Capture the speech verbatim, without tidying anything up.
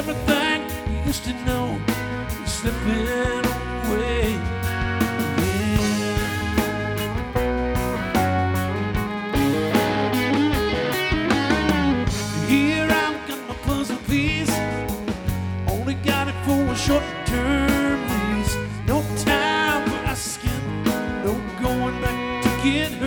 everything you used to know is slipping away. Yeah. Here I'm got my puzzle piece, only got it for a short-term lease. No time for asking, no going back to get